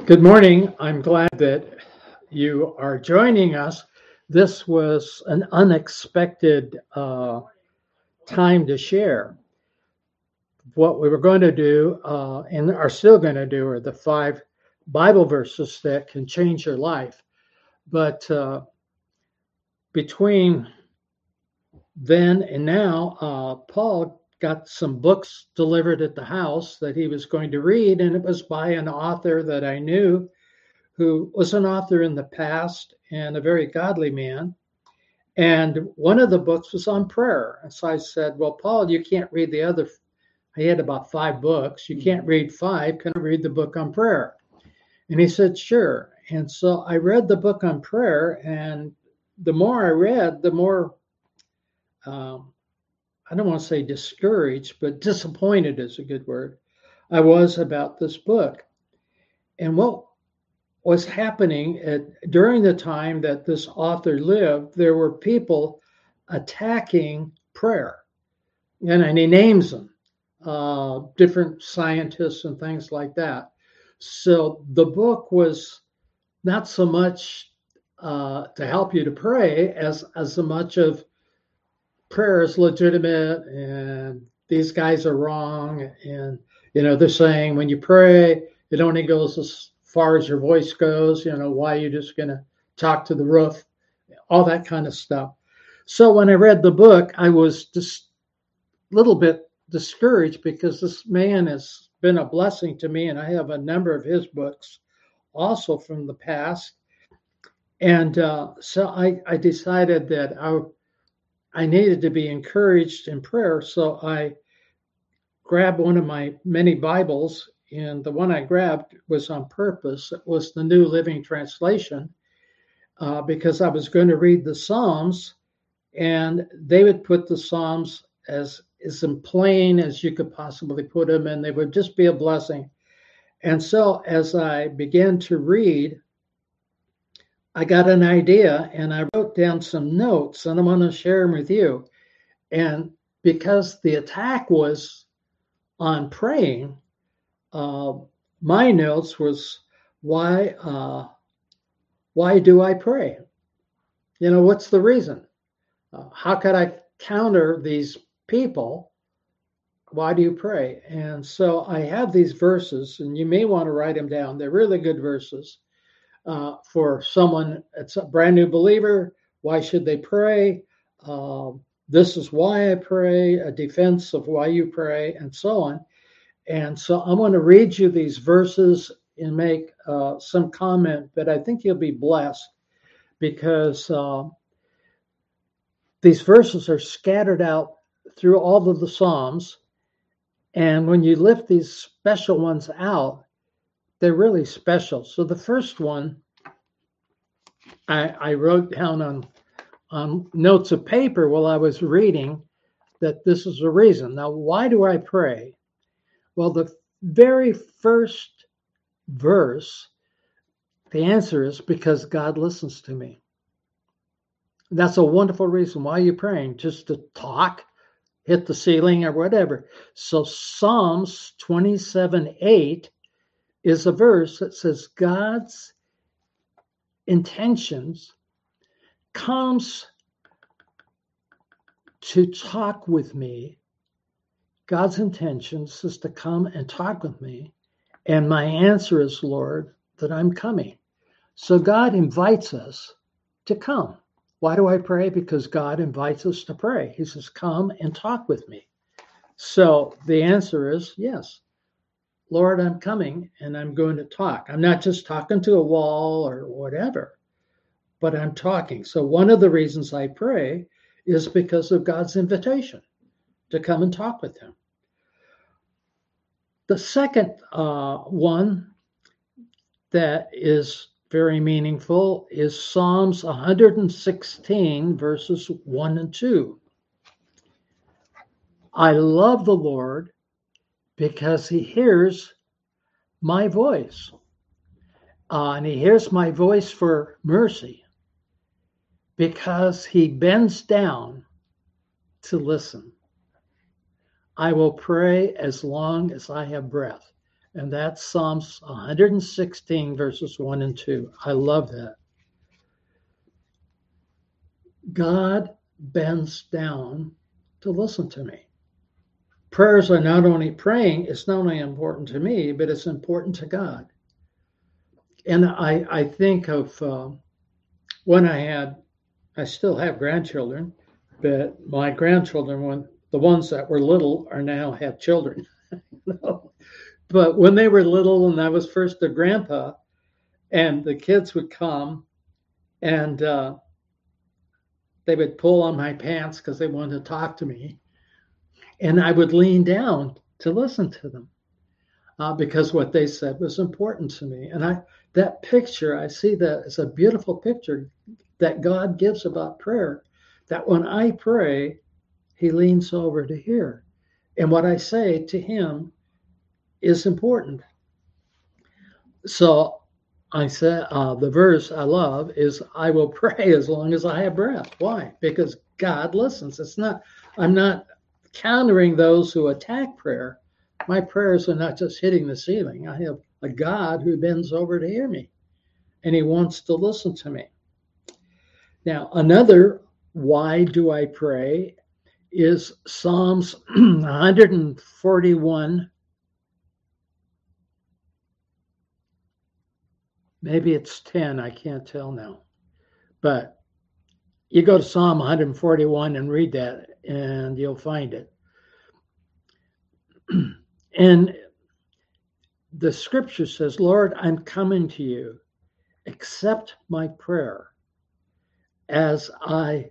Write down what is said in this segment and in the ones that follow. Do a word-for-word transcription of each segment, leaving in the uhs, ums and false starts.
Good morning. I'm glad that you are joining us. This was an unexpected uh, time to share. What we were going to do uh, and are still going to do are the five Bible verses that can change your life. But uh, between then and now, uh, Paul got some books delivered at the house that he was going to read, and it was by an author that I knew who was an author in the past and a very godly man. And one of the books was on prayer. And so I said, well, Paul, you can't read the other. He had about five books. You can't read five. Can I read the book on prayer? And he said, sure. And so I read the book on prayer. And the more I read, the more, um, I don't want to say discouraged, but disappointed is a good word, I was about this book. And what was happening at, during the time that this author lived, there were people attacking prayer. And, and he names them, uh, different scientists and things like that. So the book was not so much uh, to help you to pray as, as so much of prayer is legitimate and these guys are wrong. And, you know, they're saying when you pray, it only goes as far as your voice goes, you know, why are you just going to talk to the roof, all that kind of stuff. So when I read the book, I was just a little bit discouraged because this man has been a blessing to me, and I have a number of his books also from the past. And uh, so I, I decided that I, I needed to be encouraged in prayer. So I grabbed one of my many Bibles, and the one I grabbed was on purpose. It was the New Living Translation uh, because I was going to read the Psalms, and they would put the Psalms as, as plain as you could possibly put them, and they would just be a blessing. And so as I began to read, I got an idea, and I wrote down some notes, and I'm going to share them with you. And because the attack was on praying, uh, my notes was, why, uh, why do I pray? You know, what's the reason? Uh, how could I counter these people? Why do you pray? And so I have these verses, and you may want to write them down. They're really good verses uh, for someone that's a brand new believer. Why should they pray? Uh, this is why I pray, a defense of why you pray, and so on. And so I'm going to read you these verses and make uh, some comment, but I think you'll be blessed because uh, these verses are scattered out through all of the Psalms. And when you lift these special ones out, they're really special. So the first one I, I wrote down on, on notes of paper while I was reading that this is the reason. Now, why do I pray? Well, the very first verse, the answer is because God listens to me. That's a wonderful reason. Why are you praying? Just to talk, hit the ceiling or whatever. So Psalms twenty-seven eight is a verse that says God's intentions comes to talk with me. God's intentions is to come and talk with me. And my answer is, Lord, that I'm coming. So God invites us to come. Why do I pray? Because God invites us to pray. He says, come and talk with me. So the answer is yes. Lord, I'm coming and I'm going to talk. I'm not just talking to a wall or whatever, but I'm talking. So one of the reasons I pray is because of God's invitation to come and talk with him. The second uh, one that is very meaningful is Psalms one hundred sixteen, verses one and two. I love the Lord because he hears my voice. Uh, and he hears my voice for mercy because he bends down to listen. I will pray as long as I have breath. And that's Psalms one hundred sixteen, verses one and two. I love that. God bends down to listen to me. Prayers are not only praying, it's not only important to me, but it's important to God. And I, I think of uh, when I had, I still have grandchildren, but my grandchildren, when the ones that were little are now have children. But when they were little and I was first a grandpa, and the kids would come and uh, they would pull on my pants because they wanted to talk to me. And I would lean down to listen to them uh, because what they said was important to me. And I that picture, I see that as a beautiful picture that God gives about prayer, that when I pray, he leans over to hear. And what I say to him is important. So I said, uh, the verse I love is, I will pray as long as I have breath. Why? Because God listens. It's not, I'm not countering those who attack prayer. My prayers are not just hitting the ceiling. I have a God who bends over to hear me, and he wants to listen to me. Now, another why do I pray is Psalms one forty-one. Maybe it's ten, I can't tell now. But you go to Psalm one forty-one and read that, and you'll find it. And the scripture says, Lord, I'm coming to you. Accept my prayer as I,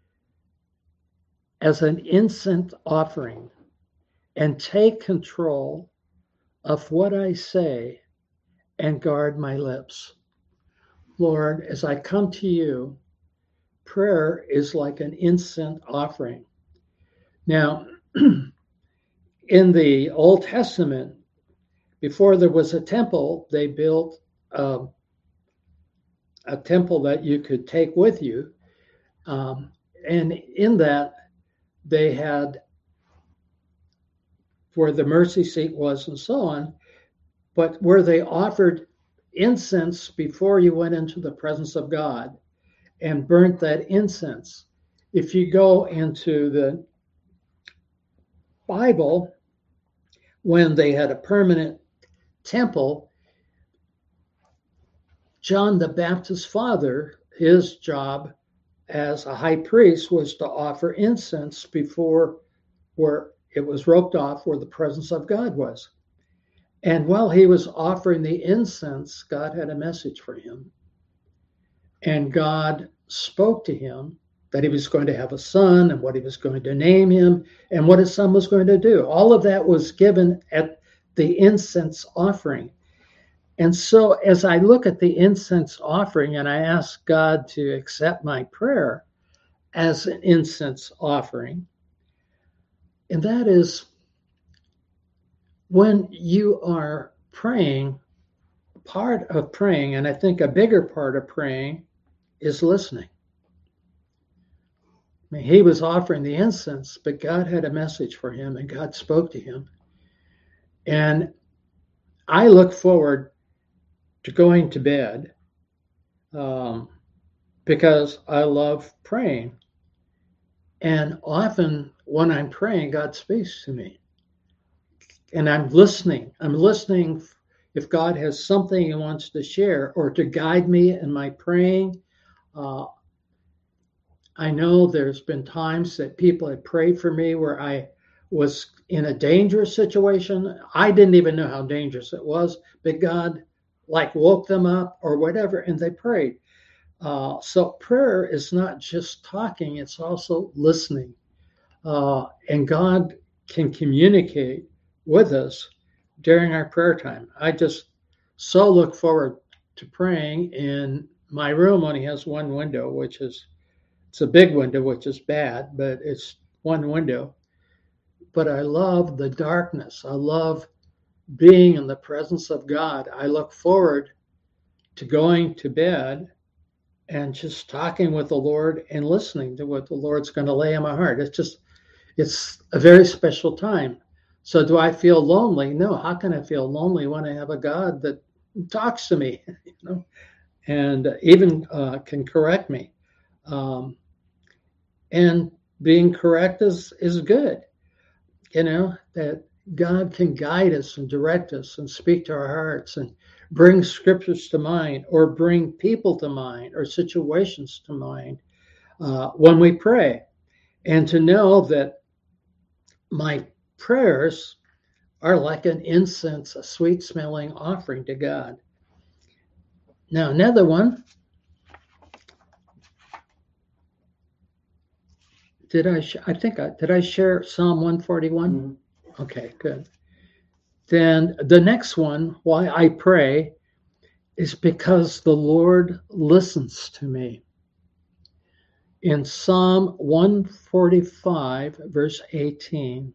as an incense offering, and take control of what I say and guard my lips. Lord, as I come to you, prayer is like an incense offering. Now, in the Old Testament, before there was a temple, they built um, a temple that you could take with you. Um, and in that, they had where the mercy seat was and so on, but where they offered incense before you went into the presence of God and burnt that incense. If you go into the Bible, when they had a permanent temple, John the Baptist's father, his job as a high priest was to offer incense before where it was roped off where the presence of God was. And while he was offering the incense, God had a message for him. And God spoke to him that he was going to have a son and what he was going to name him and what his son was going to do. All of that was given at the incense offering. And so as I look at the incense offering and I ask God to accept my prayer as an incense offering, and that is when you are praying, part of praying, and I think a bigger part of praying, is listening. I mean, he was offering the incense, but God had a message for him and God spoke to him. And I look forward to going to bed um, because I love praying. And often when I'm praying, God speaks to me. And I'm listening. I'm listening if God has something he wants to share or to guide me in my praying. Uh, I know there's been times that people have prayed for me where I was in a dangerous situation. I didn't even know how dangerous it was, but God like woke them up or whatever, and they prayed. Uh, so prayer is not just talking, it's also listening. Uh, and God can communicate with us during our prayer time. I just so look forward to praying. In my room only has one window, which is, it's a big window, which is bad, but it's one window. But I love the darkness. I love being in the presence of God. I look forward to going to bed and just talking with the Lord and listening to what the Lord's going to lay in my heart. It's just, it's a very special time. So do I feel lonely? No. How can I feel lonely when I have a God that talks to me, you know, and even uh, can correct me? Um, and being correct is is good, you know, that God can guide us and direct us and speak to our hearts and bring scriptures to mind or bring people to mind or situations to mind uh, when we pray. And to know that my prayers are like an incense, a sweet smelling offering to God. Now, another one. Did I? Sh- I think I did. I share Psalm one forty-one. Mm-hmm. Okay, good. Then the next one, why I pray, is because the Lord listens to me. In Psalm one forty-five, verse eighteen,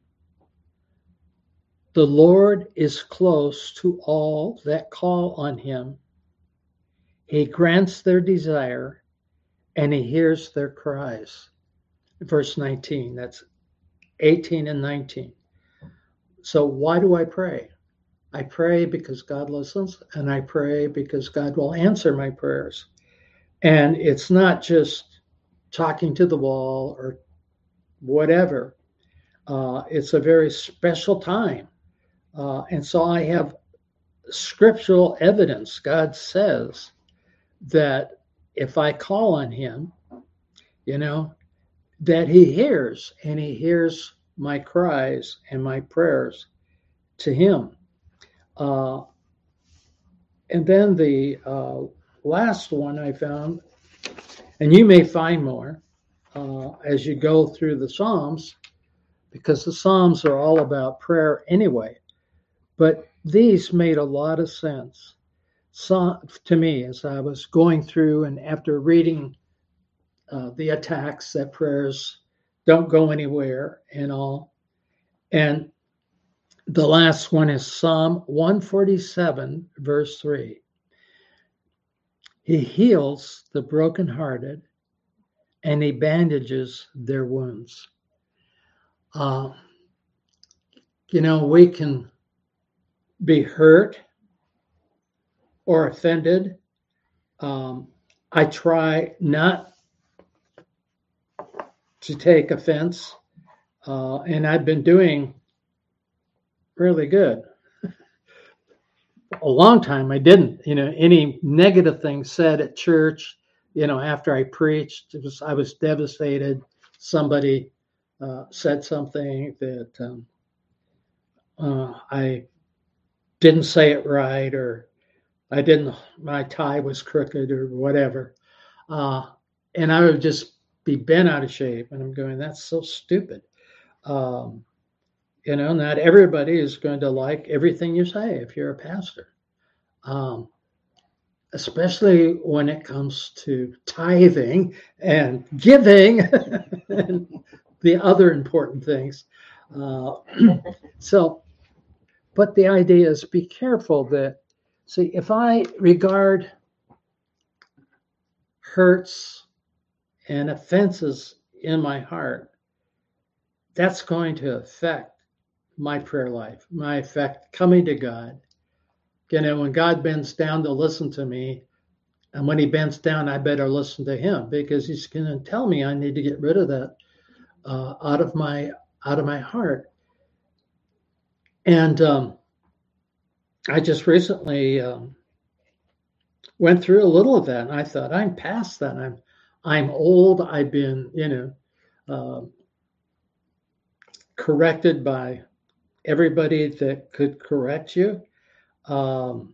the Lord is close to all that call on him. He grants their desire and he hears their cries. Verse nineteen, that's eighteen and nineteen. So why do I pray? I pray because God listens, and I pray because God will answer my prayers. And it's not just talking to the wall or whatever. Uh, it's a very special time. Uh, and so I have scriptural evidence. God says that if I call on him, you know, that he hears, and he hears my cries and my prayers to him. Uh, and then the uh, last one I found, and you may find more uh, as you go through the Psalms, because the Psalms are all about prayer anyway. But these made a lot of sense so, to me as I was going through and after reading uh, the attacks that prayers don't go anywhere and all. And the last one is Psalm one forty-seven, verse three. He heals the brokenhearted and he bandages their wounds. Uh, you know, we can be hurt or offended. Um, I try not to take offense, uh, and I've been doing really good. A long time I didn't, you know, any negative thing said at church, you know, after I preached, it was I was devastated. Somebody uh, said something that um, uh, I didn't say it right, or I didn't, my tie was crooked or whatever. Uh, and I would just be bent out of shape. And I'm going, that's so stupid. Um, you know, not everybody is going to like everything you say if you're a pastor, um, especially when it comes to tithing and giving and the other important things. Uh, so, but the idea is be careful that, see, if I regard hurts and offenses in my heart, that's going to affect my prayer life, my effect coming to God. You know, when God bends down to listen to me, and when he bends down, I better listen to him because he's going to tell me I need to get rid of that uh, out of my out of my heart. And um, I just recently um, went through a little of that, and I thought I'm past that. I'm I'm old. I've been, you know, uh, corrected by everybody that could correct you. Um,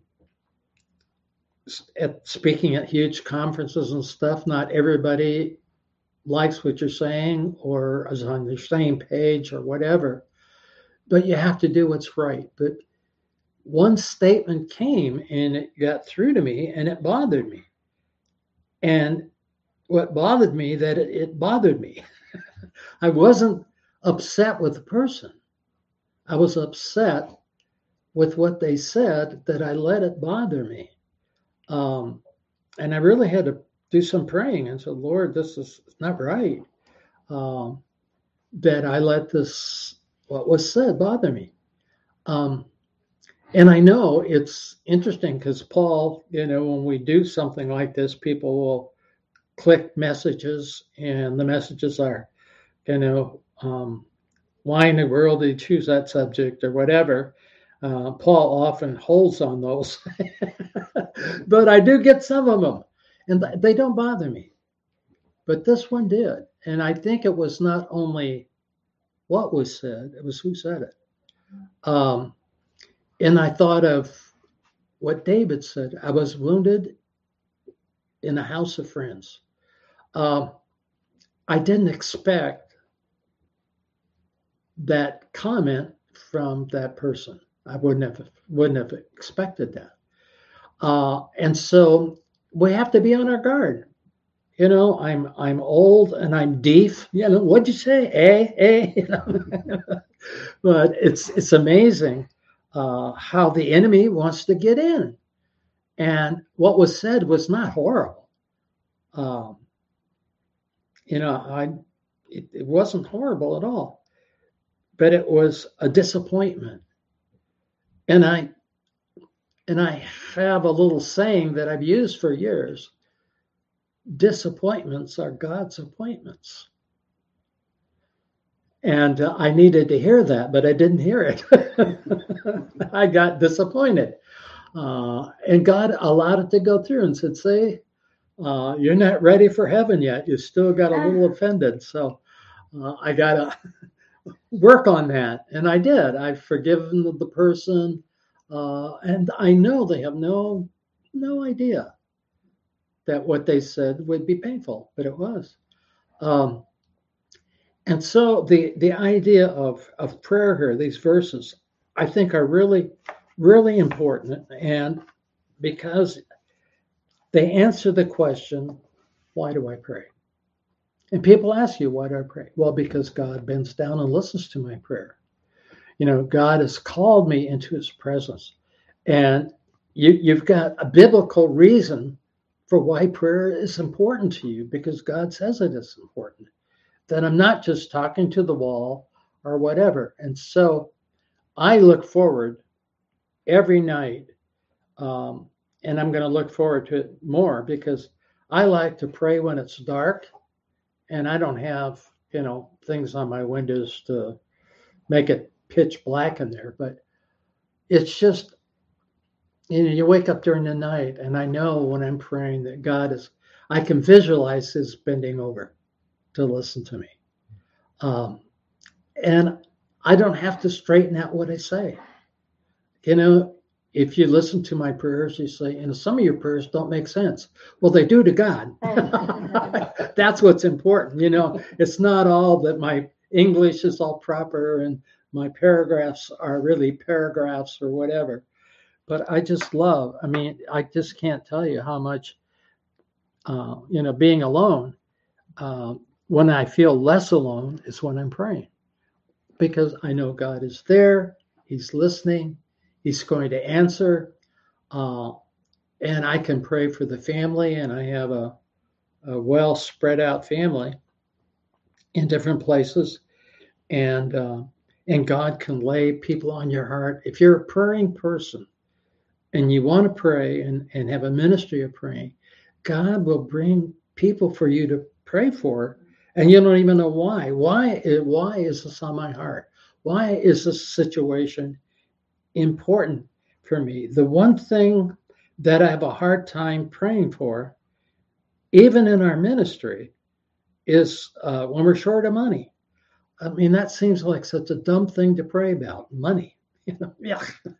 at speaking at huge conferences and stuff, not everybody likes what you're saying or is on the same page or whatever, but you have to do what's right. But one statement came and it got through to me and it bothered me. And what bothered me, that it, it bothered me. I wasn't upset with the person. I was upset with what they said, that I let it bother me. Um, and I really had to do some praying and said, Lord, this is not right. Um, that I let this, what was said, bother me. Um, and I know it's interesting because Paul, you know, when we do something like this, people will click messages, and the messages are, you know, um, why in the world did you choose that subject or whatever. Uh, Paul often holds on those, but I do get some of them, and they don't bother me. But this one did, and I think it was not only what was said; it was who said it. Um, and I thought of what David said. I was wounded in a house of friends. Um, I didn't expect that comment from that person. I wouldn't have wouldn't have expected that. Uh, and so we have to be on our guard. You know, I'm I'm old and I'm deaf. You know, what'd you say? Eh, eh. You know, but it's it's amazing uh, how the enemy wants to get in. And what was said was not horrible. Um, you know, I it, it wasn't horrible at all, but it was a disappointment. And I and I have a little saying that I've used for years. Disappointments are God's appointments. And uh, I needed to hear that, but I didn't hear it. I got disappointed. Uh, and God allowed it to go through and said, see, uh, you're not ready for heaven yet. You still got a little offended. So uh, I got to work on that. And I did. I've forgiven the person. Uh, and I know they have no, no idea that what they said would be painful, but it was. Um, and so the, the idea of, of prayer here, these verses, I think are really, really important. And because they answer the question, why do I pray? And people ask you, why do I pray? Well, because God bends down and listens to my prayer. You know, God has called me into his presence. And you, you've got a biblical reason for why prayer is important to you, because God says it is important. That I'm not just talking to the wall or whatever. And so I look forward every night, um, and I'm going to look forward to it more because I like to pray when it's dark and I don't have, you know, things on my windows to make it pitch black in there. But it's just, you know, you wake up during the night and I know when I'm praying that God is, I can visualize his bending over to listen to me. Um, and I don't have to straighten out what I say. You know, if you listen to my prayers, you say, you know, some of your prayers don't make sense. Well, they do to God. That's what's important. You know, it's not all that my English is all proper and my paragraphs are really paragraphs or whatever. But I just love, I mean, I just can't tell you how much, uh, you know, being alone, uh, when I feel less alone is when I'm praying. Because I know God is there, he's listening, he's going to answer, uh, and I can pray for the family, and I have a, a well spread out family in different places, and uh, and God can lay people on your heart. If you're a praying person and you want to pray and, and have a ministry of praying, God will bring people for you to pray for, and you don't even know why. Why, why is this on my heart? Why is this situation important for me? The one thing that I have a hard time praying for, even in our ministry, is uh, when we're short of money. I mean, that seems like such a dumb thing to pray about, money. You know, yeah.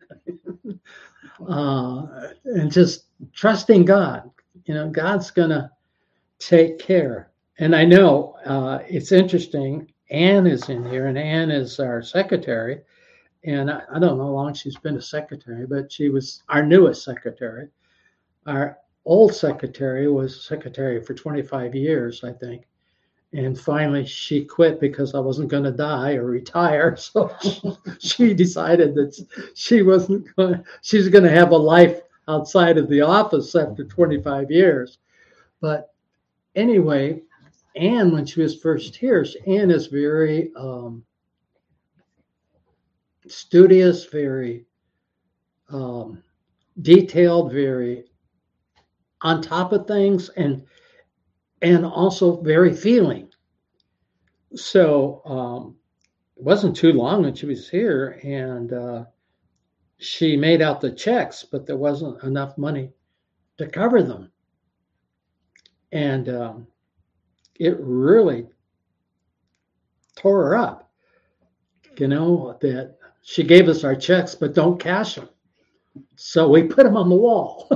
uh, and just trusting God. You know, God's gonna take care. And I know uh, it's interesting. Anne is in here, and Anne is our secretary. And I, I don't know how long she's been a secretary, but she was our newest secretary. Our old secretary was secretary for twenty-five years, I think. And finally, she quit because I wasn't going to die or retire. So she, she decided that she wasn't going. She's going to have a life outside of the office after twenty-five years. But anyway, Anne, when she was first here, Anne is very um, studious, very um, detailed, very on top of things, and and also very feeling. So um, it wasn't too long when she was here, and uh, she made out the checks, but there wasn't enough money to cover them. And um, it really tore her up, you know, that she gave us our checks, but don't cash them. So we put them on the wall.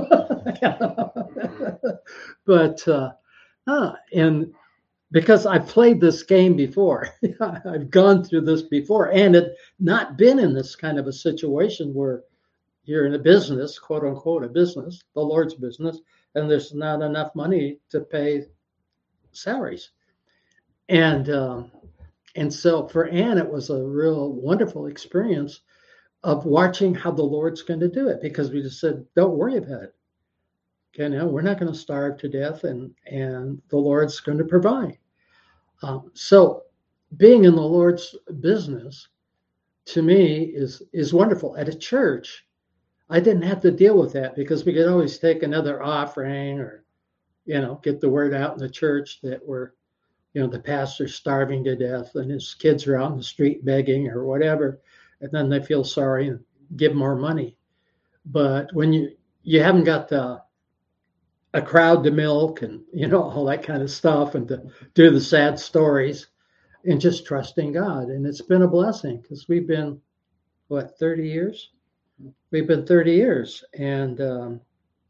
But, uh, uh, and because I've played this game before, I've gone through this before, and had not been in this kind of a situation where you're in a business, quote unquote, a business, the Lord's business, and there's not enough money to pay salaries. And um, and so for Anne, it was a real wonderful experience of watching how the Lord's going to do it, because we just said, don't worry about it. You know, we're not going to starve to death, and and the Lord's going to provide. Um, so being in the Lord's business to me is is wonderful. At a church, I didn't have to deal with that because we could always take another offering, or, you know, get the word out in the church that we're, you know, the pastor's starving to death and his kids are out in the street begging or whatever. And then they feel sorry and give more money. But when you, you haven't got the, a crowd to milk and, you know, all that kind of stuff, and to do the sad stories, and just trusting God. And it's been a blessing because we've been, what, thirty years? We've been thirty years, and um,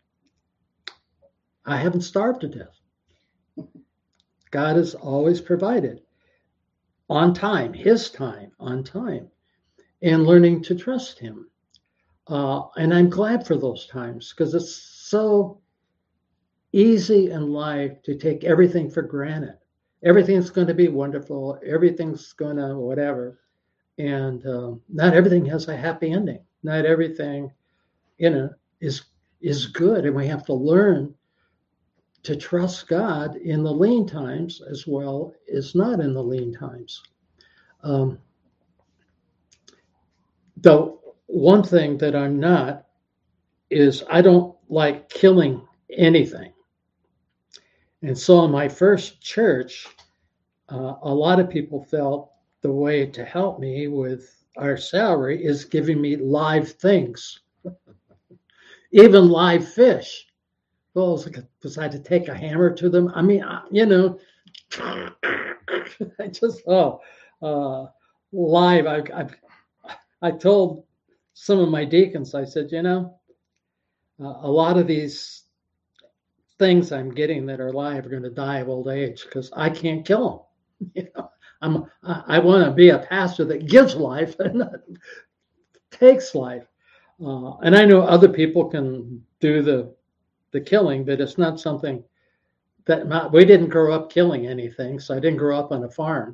I haven't starved to death. God has always provided on time, his time, on time, and learning to trust him. Uh, and I'm glad for those times, because it's so easy in life to take everything for granted. Everything's going to be wonderful. Everything's going to whatever. And um, not everything has a happy ending. Not everything, you know, is is good. And we have to learn to trust God in the lean times as well as not in the lean times. Um, though one thing that I'm not is I don't like killing anything. And so in my first church, uh, a lot of people felt the way to help me with our salary is giving me live things, even live fish. Well, was, like, was I to take a hammer to them? I mean, you know, I just, oh, uh, live. I, I, I told some of my deacons, I said, you know, uh, a lot of these things I'm getting that are live are going to die of old age because I can't kill them. You know, I'm, I, I want to be a pastor that gives life and not takes life. Uh, and I know other people can do the the killing, but it's not something that not, we didn't grow up killing anything. So I didn't grow up on a farm.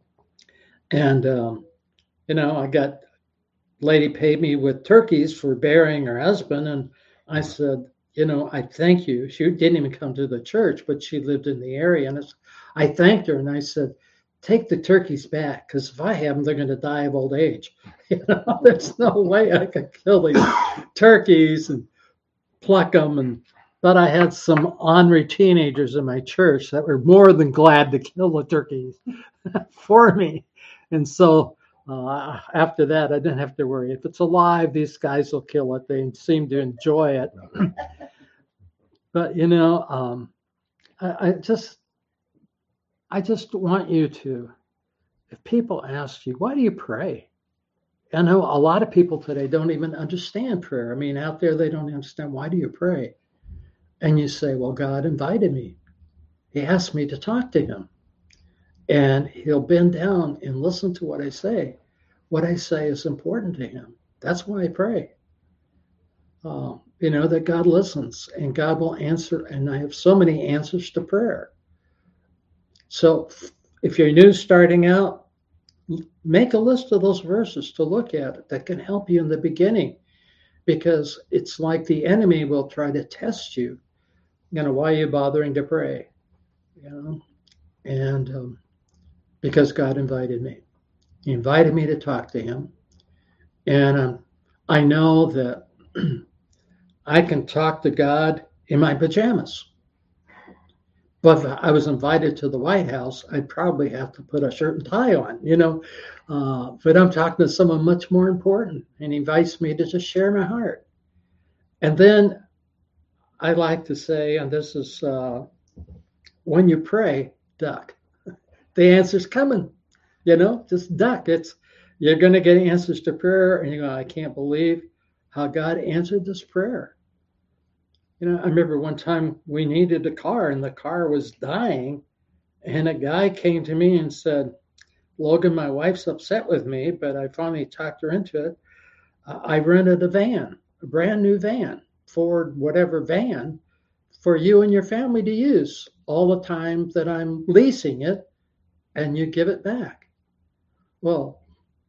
And, um, you know, I got, lady paid me with turkeys for burying her husband. And I said, you know, I thank you. She didn't even come to the church, but she lived in the area. And I thanked her, and I said, take the turkeys back, because if I have them, they're going to die of old age. You know, there's no way I could kill these turkeys and pluck them. And but I had some ornery teenagers in my church that were more than glad to kill the turkeys for me. And so uh, after that, I didn't have to worry. If it's alive, these guys will kill it. They seem to enjoy it. But, you know, um, I, I just, I just want you to, if people ask you, why do you pray? I know a lot of people today don't even understand prayer. I mean, out there, they don't understand, why do you pray? And you say, well, God invited me. He asked me to talk to him. And he'll bend down and listen to what I say. What I say is important to him. That's why I pray. Uh, you know, that God listens and God will answer. And I have so many answers to prayer. So if you're new starting out, make a list of those verses to look at that can help you in the beginning, because it's like the enemy will try to test you. You know, why are you bothering to pray? You know, and um, because God invited me. He invited me to talk to him. And um, I know that I can talk to God in my pajamas. But if I was invited to the White House, I'd probably have to put a shirt and tie on, you know. Uh, but I'm talking to someone much more important, and he invites me to just share my heart. And then I like to say, and this is uh, when you pray, duck. The answer's coming, you know, just duck. It's you're going to get answers to prayer, and you go, I can't believe how God answered this prayer. You know, I remember one time we needed a car, and the car was dying, and a guy came to me and said, Logan, my wife's upset with me, but I finally talked her into it. Uh, I rented a van, a brand new van, Ford, whatever van, for you and your family to use all the time that I'm leasing it, and you give it back. Well,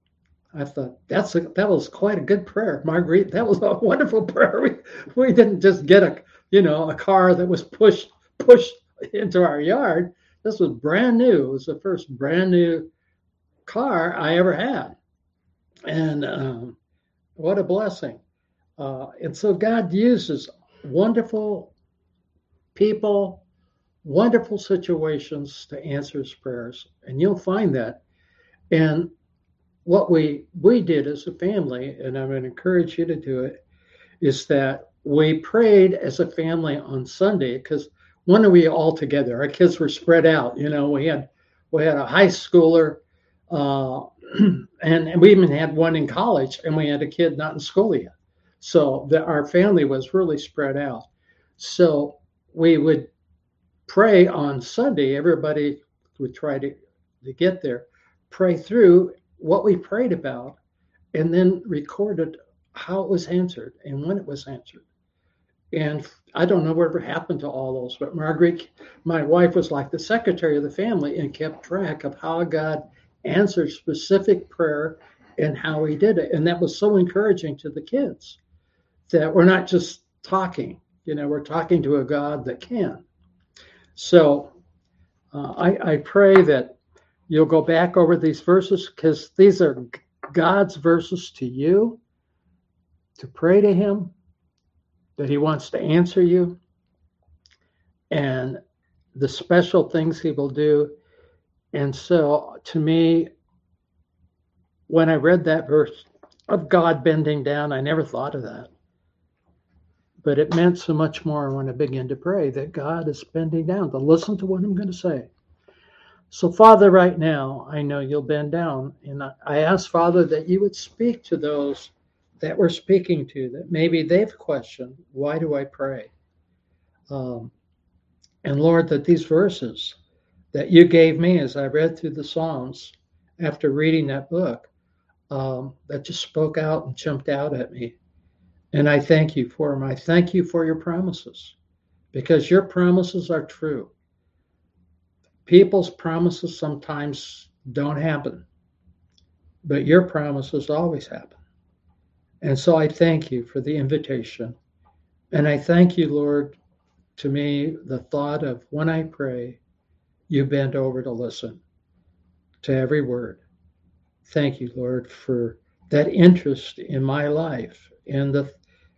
I thought that's a, that was quite a good prayer, Marguerite. That was a wonderful prayer. We we didn't just get a you know a car that was pushed pushed into our yard. This was brand new. It was the first brand new car I ever had, and um, what a blessing! Uh, and so God uses wonderful people, wonderful situations to answer His prayers, and you'll find that. And what we we did as a family, and I'm going to encourage you to do it, is that we prayed as a family on Sunday because when are we all together? Our kids were spread out. You know, we had we had a high schooler, uh, and, and we even had one in college, and we had a kid not in school yet. So the, our family was really spread out. So we would pray on Sunday. Everybody would try to, to get there, pray through what we prayed about, and then recorded how it was answered and when it was answered. And I don't know whatever happened to all those, but Margaret, my wife, was like the secretary of the family and kept track of how God answered specific prayer and how He did it. And that was so encouraging to the kids that we're not just talking, you know, we're talking to a God that can. So uh, I, I pray that you'll go back over these verses because these are God's verses to you, to pray to Him, that He wants to answer you, and the special things He will do. And so to me, when I read that verse of God bending down, I never thought of that. But it meant so much more when I began to pray that God is bending down to listen to what I'm going to say. So, Father, right now, I know you'll bend down. And I ask, Father, that you would speak to those that we're speaking to, that maybe they've questioned, why do I pray? Um, and Lord, that these verses that you gave me as I read through the Psalms after reading that book, um, that just spoke out and jumped out at me. And I thank you for them. I thank you for your promises, because your promises are true. People's promises sometimes don't happen, but your promises always happen. And so I thank you for the invitation. And I thank you, Lord, to me, the thought of when I pray, you bend over to listen to every word. Thank you, Lord, for that interest in my life and the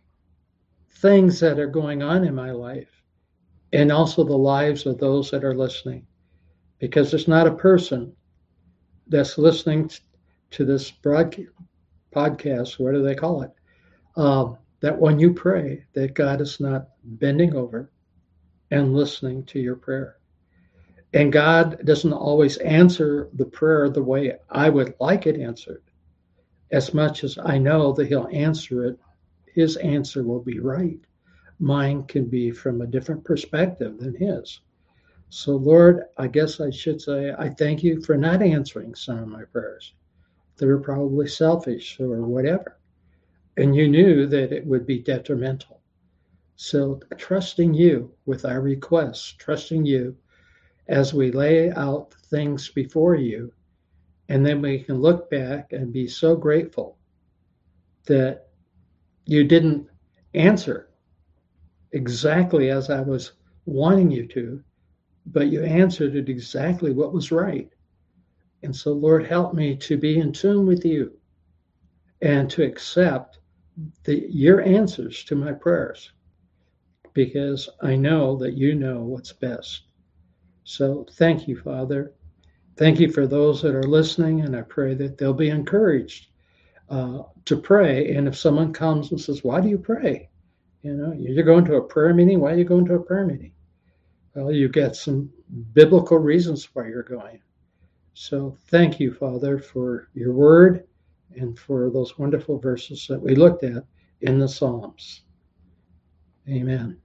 things that are going on in my life, and also the lives of those that are listening. Because there's not a person that's listening to this broadcast, podcast, what do they call it, um, that when you pray, that God is not bending over and listening to your prayer. And God doesn't always answer the prayer the way I would like it answered, as much as I know that He'll answer it. His answer will be right. Mine can be from a different perspective than His. So, Lord, I guess I should say, I thank you for not answering some of my prayers. They were probably selfish or whatever. And you knew that it would be detrimental. So, trusting you with our requests, trusting you as we lay out things before you, and then we can look back and be so grateful that you didn't answer exactly as I was wanting you to, but you answered it exactly what was right. And so, Lord, help me to be in tune with you and to accept the, your answers to my prayers, because I know that you know what's best. So thank you, Father. Thank you for those that are listening, and I pray that they'll be encouraged uh, to pray. And if someone comes and says, why do you pray? You know, you're going to a prayer meeting. Why are you going to a prayer meeting? Well, you get some biblical reasons why you're going. So thank you, Father, for your word and for those wonderful verses that we looked at in the Psalms. Amen.